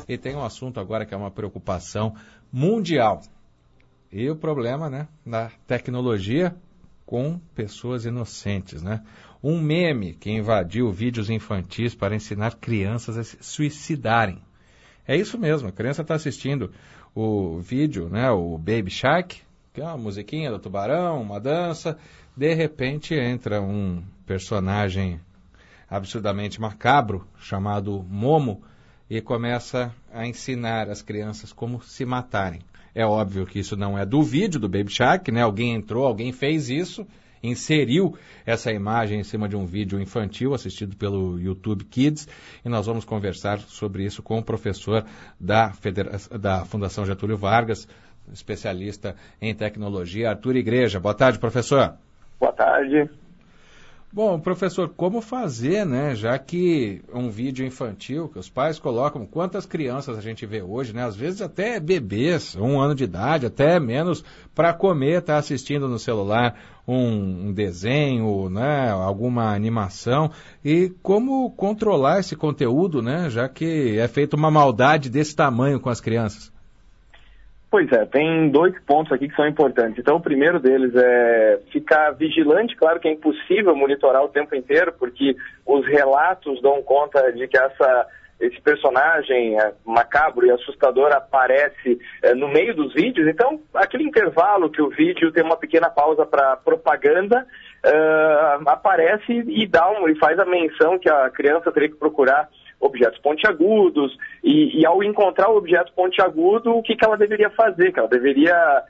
E tem um assunto agora que é uma preocupação mundial. E o problema, né, da tecnologia com pessoas inocentes, né? Um meme que invadiu vídeos infantis para ensinar crianças a se suicidarem. É isso mesmo, a criança está assistindo o vídeo, né, o Baby Shark, que é uma musiquinha do tubarão, uma dança, de repente entra um personagem absurdamente macabro, chamado Momo, e começa a ensinar as crianças como se matarem. É óbvio que isso não é do vídeo do Baby Shark, né? Alguém entrou, alguém fez isso, inseriu essa imagem em cima de um vídeo infantil assistido pelo YouTube Kids, e nós vamos conversar sobre isso com o professor da Fundação Getúlio Vargas, especialista em tecnologia, Arthur Igreja. Boa tarde, professor. Boa tarde. Bom, professor, como fazer, né, já que um vídeo infantil que os pais colocam, quantas crianças a gente vê hoje, né, às vezes até bebês, 1 ano de idade, até menos, para comer, tá assistindo no celular um desenho, né, alguma animação, e como controlar esse conteúdo, né, já que é feita uma maldade desse tamanho com as crianças? Pois é, tem 2 pontos aqui que são importantes. Então, o primeiro deles é ficar vigilante. Claro que é impossível monitorar o tempo inteiro, porque os relatos dão conta de que esse personagem macabro e assustador aparece no meio dos vídeos. Então, aquele intervalo que o vídeo tem uma pequena pausa para propaganda, aparece e faz a menção que a criança teria que procurar objetos pontiagudos, e ao encontrar o objeto pontiagudo, o que ela deveria fazer? Que ela deveria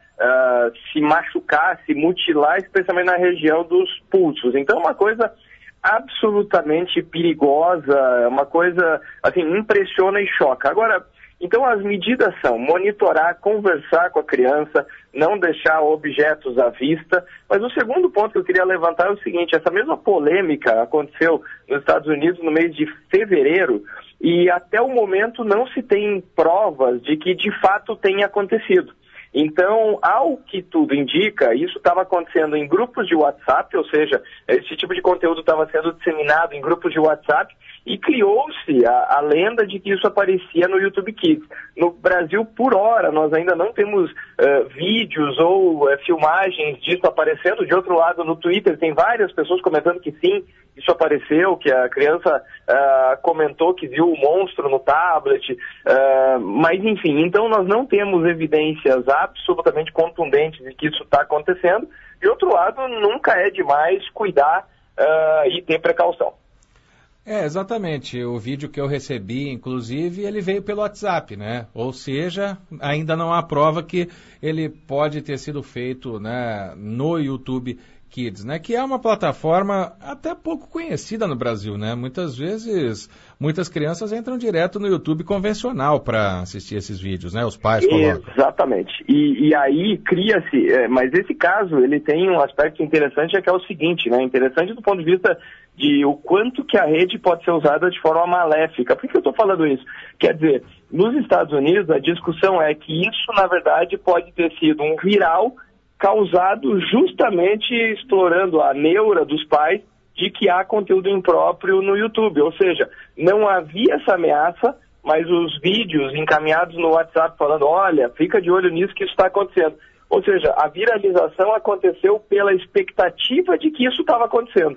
se machucar, se mutilar, especialmente na região dos pulsos. Então, uma coisa absolutamente perigosa, uma coisa, assim, impressiona e choca. Agora, então as medidas são monitorar, conversar com a criança, não deixar objetos à vista. Mas o segundo ponto que eu queria levantar é o seguinte: essa mesma polêmica aconteceu nos Estados Unidos no mês de fevereiro, e até o momento não se tem provas de que de fato tenha acontecido. Então, ao que tudo indica, isso estava acontecendo em grupos de WhatsApp, ou seja, esse tipo de conteúdo estava sendo disseminado em grupos de WhatsApp, e criou-se a lenda de que isso aparecia no YouTube Kids. No Brasil, por hora, nós ainda não temos vídeos ou filmagens disso aparecendo. De outro lado, no Twitter, tem várias pessoas comentando que sim, isso apareceu, que a criança comentou que viu o monstro no tablet, mas enfim, então nós não temos evidências absolutamente contundentes de que isso está acontecendo. De outro lado, nunca é demais cuidar e ter precaução. Exatamente. O vídeo que eu recebi, inclusive, ele veio pelo WhatsApp, né? Ou seja, ainda não há prova que ele pode ter sido feito, né, no YouTube Kids, né? Que é uma plataforma até pouco conhecida no Brasil, né? Muitas vezes, muitas crianças entram direto no YouTube convencional para assistir esses vídeos, né? Os pais colocam. Exatamente. E aí cria-se, mas esse caso, ele tem um aspecto interessante, que é o seguinte, né? Interessante do ponto de vista de o quanto que a rede pode ser usada de forma maléfica. Por que eu estou falando isso? Quer dizer, nos Estados Unidos, a discussão é que isso, na verdade, pode ter sido um viral causado justamente explorando a neura dos pais de que há conteúdo impróprio no YouTube. Ou seja, não havia essa ameaça, mas os vídeos encaminhados no WhatsApp falando, olha, fica de olho nisso que isso está acontecendo. Ou seja, a viralização aconteceu pela expectativa de que isso estava acontecendo.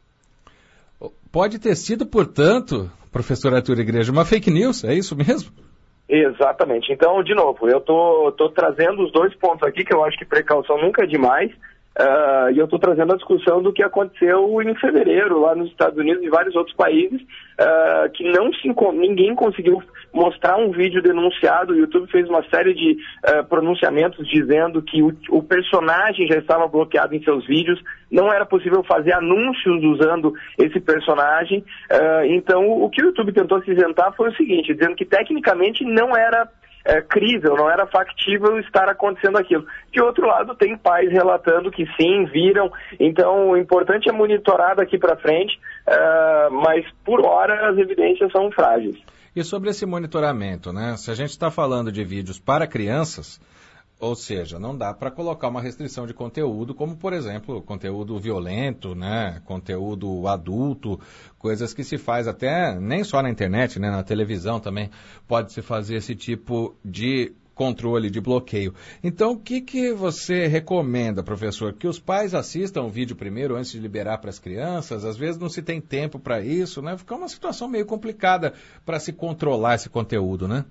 Pode ter sido, portanto, professor Arthur Igreja, uma fake news, é isso mesmo? Exatamente. Então, de novo, eu tô trazendo os 2 pontos aqui, que eu acho que precaução nunca é demais, e eu estou trazendo a discussão do que aconteceu em fevereiro, lá nos Estados Unidos e vários outros países, que ninguém conseguiu mostrar um vídeo denunciado. O YouTube fez uma série de pronunciamentos dizendo que o personagem já estava bloqueado em seus vídeos, não era possível fazer anúncios usando esse personagem. Então, o que o YouTube tentou se isentar foi o seguinte, dizendo que tecnicamente não era crível, não era factível estar acontecendo aquilo. De outro lado, tem pais relatando que sim, viram. Então, o importante é monitorar daqui para frente, mas por hora as evidências são frágeis. E sobre esse monitoramento, né? Se a gente está falando de vídeos para crianças, Ou seja, não dá para colocar uma restrição de conteúdo, como, por exemplo, conteúdo violento, né? Conteúdo adulto, coisas que se faz até, nem só na internet, né? Na televisão também pode-se fazer esse tipo de controle, de bloqueio. Então, o que você recomenda, professor? Que os pais assistam o vídeo primeiro antes de liberar para as crianças? Às vezes não se tem tempo para isso, né? Fica uma situação meio complicada para se controlar esse conteúdo, né?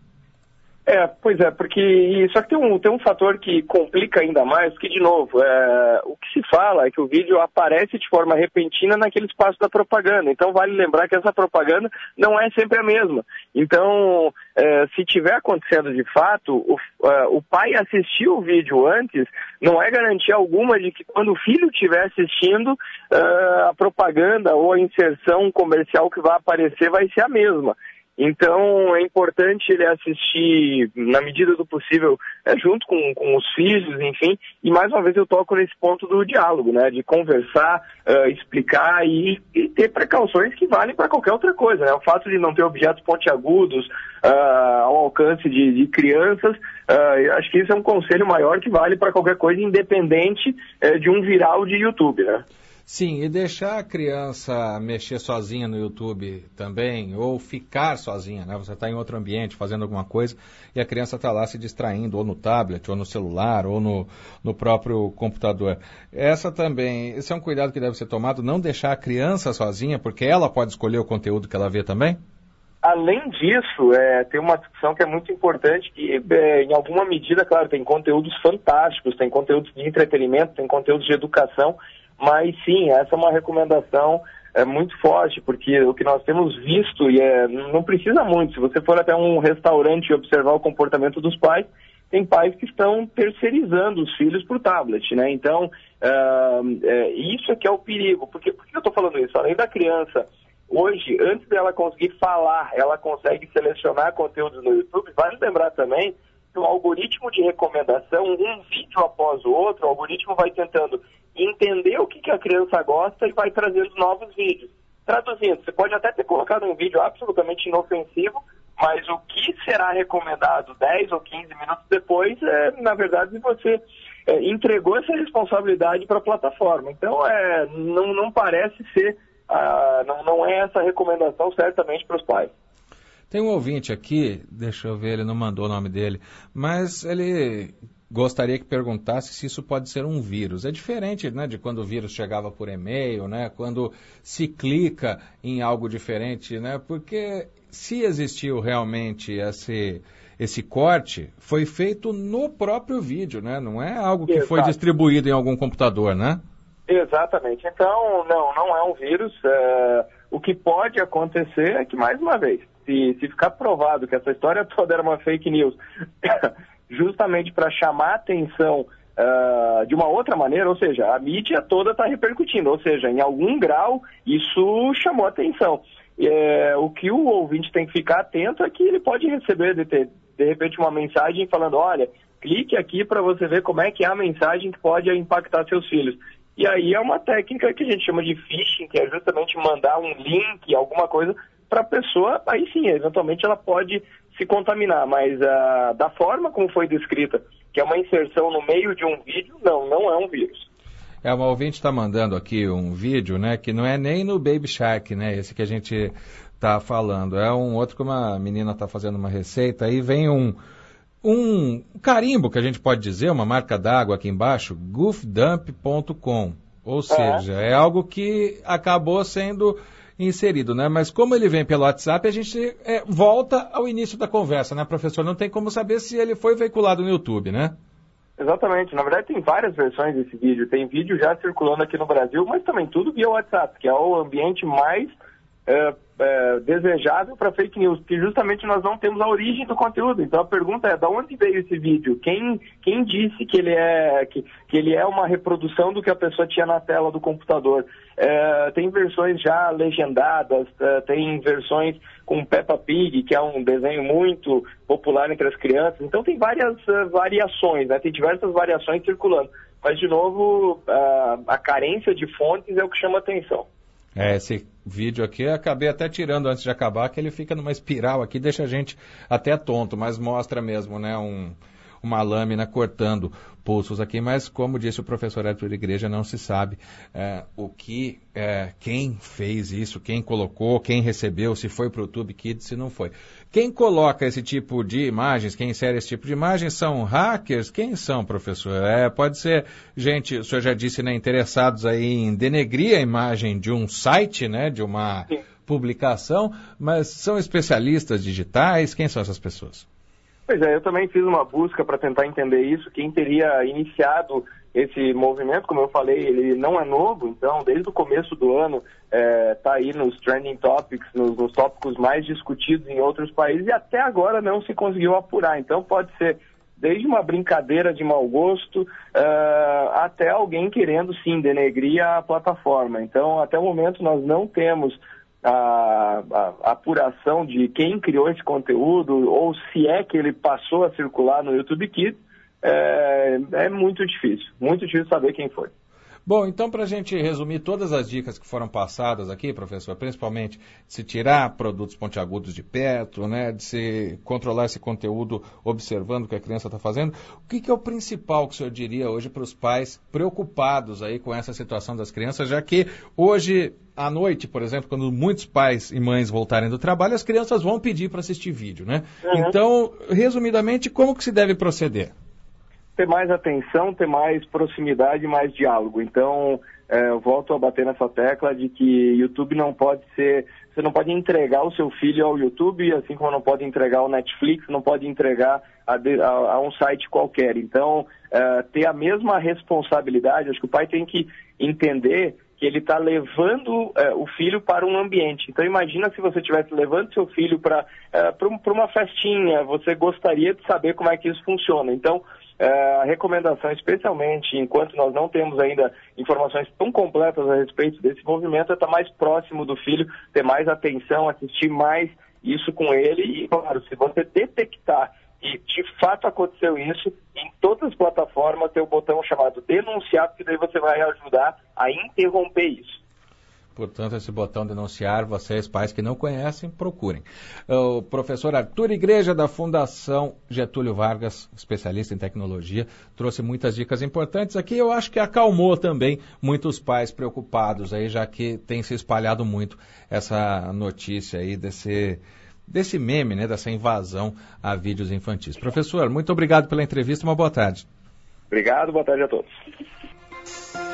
Pois é, porque só que tem um fator que complica ainda mais, que, de novo, o que se fala é que o vídeo aparece de forma repentina naquele espaço da propaganda. Então, vale lembrar que essa propaganda não é sempre a mesma. Então, se tiver acontecendo de fato, o pai assistir o vídeo antes não é garantia alguma de que quando o filho estiver assistindo, a propaganda ou a inserção comercial que vai aparecer vai ser a mesma. Então, é importante ele assistir, na medida do possível, junto com os filhos, enfim. E, mais uma vez, eu toco nesse ponto do diálogo, né? De conversar, explicar e ter precauções que valem para qualquer outra coisa, né? O fato de não ter objetos pontiagudos ao alcance de crianças, eu acho que isso é um conselho maior que vale para qualquer coisa, independente de um viral de YouTube, né? Sim, e deixar a criança mexer sozinha no YouTube também, ou ficar sozinha, né? Você está em outro ambiente fazendo alguma coisa e a criança está lá se distraindo, ou no tablet, ou no celular, ou no próprio computador. Esse é um cuidado que deve ser tomado, não deixar a criança sozinha, porque ela pode escolher o conteúdo que ela vê também? Além disso, tem uma discussão que é muito importante, que em alguma medida, claro, tem conteúdos fantásticos, tem conteúdos de entretenimento, tem conteúdos de educação. Mas sim, essa é uma recomendação muito forte, porque o que nós temos visto, não precisa muito, se você for até um restaurante e observar o comportamento dos pais, tem pais que estão terceirizando os filhos por tablet, né? Então, isso é que é o perigo. Por que eu estou falando isso? Além da criança, hoje, antes dela conseguir falar, ela consegue selecionar conteúdos no YouTube, vale lembrar também que o algoritmo de recomendação, um vídeo após o outro, o algoritmo vai tentando entender o que a criança gosta e vai trazendo novos vídeos. Traduzindo, você pode até ter colocado um vídeo absolutamente inofensivo, mas o que será recomendado 10 ou 15 minutos depois, na verdade, você entregou essa responsabilidade para a plataforma. Então, não parece ser, não é essa recomendação certamente para os pais. Tem um ouvinte aqui, deixa eu ver, ele não mandou o nome dele, mas ele gostaria que perguntasse se isso pode ser um vírus. É diferente, né, de quando o vírus chegava por e-mail, né, quando se clica em algo diferente, né, porque se existiu realmente esse corte, foi feito no próprio vídeo, né, não é algo que foi distribuído em algum computador, né? Exatamente. Então, não é um vírus. O que pode acontecer é que, mais uma vez, se ficar provado que essa história toda era uma fake news, justamente para chamar a atenção de uma outra maneira, ou seja, a mídia toda está repercutindo, ou seja, em algum grau isso chamou a atenção. O que o ouvinte tem que ficar atento é que ele pode receber, de repente, uma mensagem falando, olha, clique aqui para você ver como é que é a mensagem que pode impactar seus filhos. E aí é uma técnica que a gente chama de phishing, que é justamente mandar um link, alguma coisa, para a pessoa, aí sim, eventualmente ela pode se contaminar, mas da forma como foi descrita, que é uma inserção no meio de um vídeo, não é um vírus. Uma ouvinte está mandando aqui um vídeo, né, que não é nem no Baby Shark, né, esse que a gente está falando, é um outro que uma menina está fazendo uma receita, aí vem um carimbo, que a gente pode dizer, uma marca d'água aqui embaixo, goofdump.com, ou seja, é algo que acabou sendo inserido, né? Mas como ele vem pelo WhatsApp, a gente volta ao início da conversa, né, professor? Não tem como saber se ele foi veiculado no YouTube, né? Exatamente. Na verdade, tem várias versões desse vídeo. Tem vídeo já circulando aqui no Brasil, mas também tudo via WhatsApp, que é o ambiente mais desejável para fake news, porque justamente nós não temos a origem do conteúdo. Então a pergunta é, de onde veio esse vídeo? Quem disse que ele é uma reprodução do que a pessoa tinha na tela do computador? Tem versões já legendadas, tem versões com Peppa Pig, que é um desenho muito popular entre as crianças. Então tem várias variações, né? Tem diversas variações circulando. Mas, de novo, a carência de fontes é o que chama atenção. Esse vídeo aqui eu acabei até tirando antes de acabar, que ele fica numa espiral aqui, deixa a gente até tonto, mas mostra mesmo, né, uma lâmina cortando pulsos aqui, mas como disse o professor Arthur Igreja, não se sabe quem fez isso, quem colocou, quem recebeu, se foi para o YouTube Kids, se não foi. Quem coloca esse tipo de imagens, quem insere esse tipo de imagens são hackers? Quem são, professor? Pode ser gente, o senhor já disse, né, interessados aí em denegrir a imagem de um site, né, de uma publicação, mas são especialistas digitais? Quem são essas pessoas? Pois é, eu também fiz uma busca para tentar entender isso. Quem teria iniciado esse movimento, como eu falei, ele não é novo, então desde o começo do ano está aí nos trending topics, nos tópicos mais discutidos em outros países e até agora não se conseguiu apurar. Então pode ser desde uma brincadeira de mau gosto até alguém querendo sim denegrir a plataforma. Então até o momento nós não temos a apuração de quem criou esse conteúdo ou se é que ele passou a circular no YouTube Kids. É muito difícil saber quem foi. Bom, então para a gente resumir todas as dicas que foram passadas aqui, professor, principalmente de se tirar produtos pontiagudos de perto, né, de se controlar esse conteúdo observando o que a criança está fazendo, o que é o principal que o senhor diria hoje para os pais preocupados aí com essa situação das crianças, já que hoje à noite, por exemplo, quando muitos pais e mães voltarem do trabalho, as crianças vão pedir para assistir vídeo, né? Então, resumidamente, como que se deve proceder? Ter mais atenção, ter mais proximidade, mais diálogo. Então, eu volto a bater nessa tecla de que YouTube não pode ser... Você não pode entregar o seu filho ao YouTube, assim como não pode entregar ao Netflix, não pode entregar a um site qualquer. Então, ter a mesma responsabilidade, acho que o pai tem que entender que ele está levando o filho para um ambiente. Então, imagina se você estivesse levando seu filho para uma festinha, você gostaria de saber como é que isso funciona. Então, a recomendação, especialmente enquanto nós não temos ainda informações tão completas a respeito desse movimento, é estar mais próximo do filho, ter mais atenção, assistir mais isso com ele e, claro, se você detectar que de fato aconteceu isso, em todas as plataformas tem o botão chamado denunciar, porque daí você vai ajudar a interromper isso. Portanto, esse botão denunciar, vocês pais que não conhecem, procurem. O professor Arthur Igreja, da Fundação Getúlio Vargas, especialista em tecnologia, trouxe muitas dicas importantes aqui. Eu acho que acalmou também muitos pais preocupados, aí, já que tem se espalhado muito essa notícia aí desse meme, né, dessa invasão a vídeos infantis. Professor, muito obrigado pela entrevista, uma boa tarde. Obrigado, boa tarde a todos.